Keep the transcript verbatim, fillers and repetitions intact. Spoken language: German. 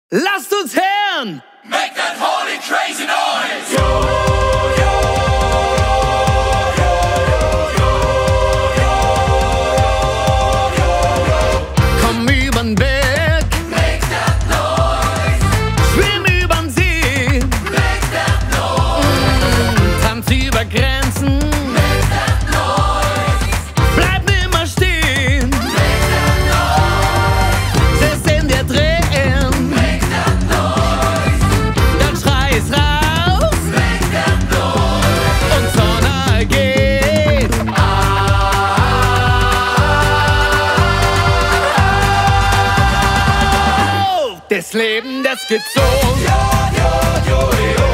Lasst uns hören! Make that holy crazy noise! Yo, yo, yo, yo, yo, yo, yo. Komm übern Berg, Make that noise! schwimm übern See, Make that noise! mm, tanz über Grenzen, Make that noise! bleib nimmer stehen, Make that noise! selbst in der Tränen, Make that noise! dann schrei es raus Make that noise! und Sonne geht. Auf! Das Leben, das geht so. Yo, yo, yo, yo.